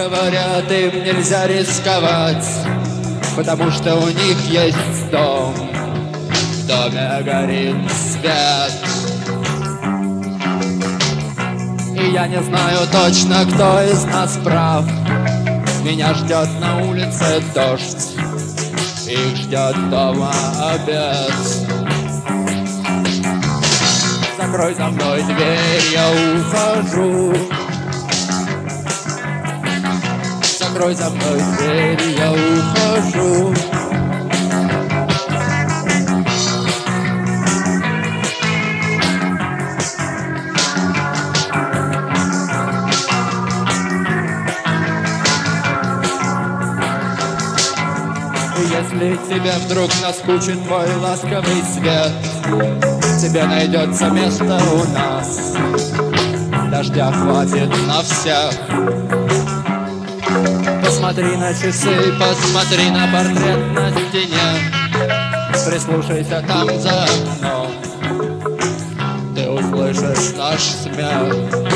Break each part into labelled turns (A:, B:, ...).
A: говорят, им нельзя рисковать, потому что у них есть дом, в доме горит свет. И я не знаю точно, кто из нас прав. Меня ждет на улице дождь, их ждет дома обед. Закрой за мной дверь, я ухожу. Закрой за мной дверь, я ухожу. Если тебе вдруг наскучит мой ласковый свет, тебе найдется место у нас, дождя хватит на всех. Посмотри на часы, посмотри на портрет на стене, прислушайся там за окном, ты услышишь наш смех.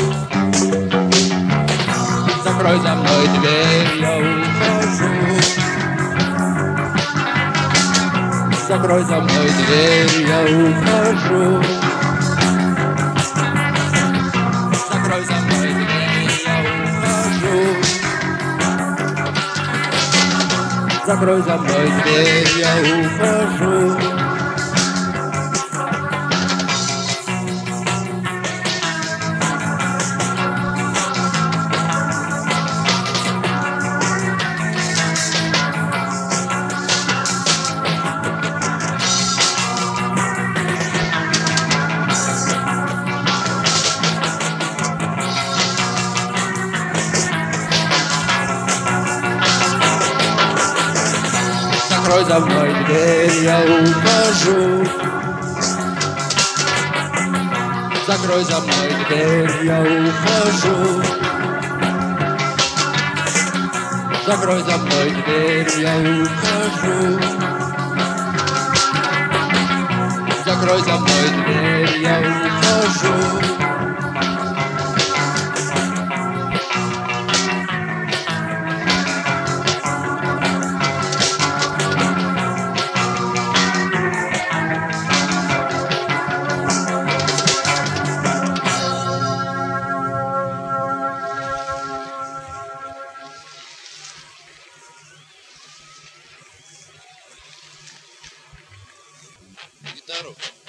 A: Закрой за мной дверь, я ухожу. Закрой за мной дверь, я ухожу. Закрой за мной дверь, я ухожу. Закрой за мной дверь, я ухожу. Закрой за мной дверь, я ухожу. Закрой за мной дверь, я ухожу. Закрой за мной дверь, я ухожу. Закрой за мной дверь, я ухожу.
B: Гитару.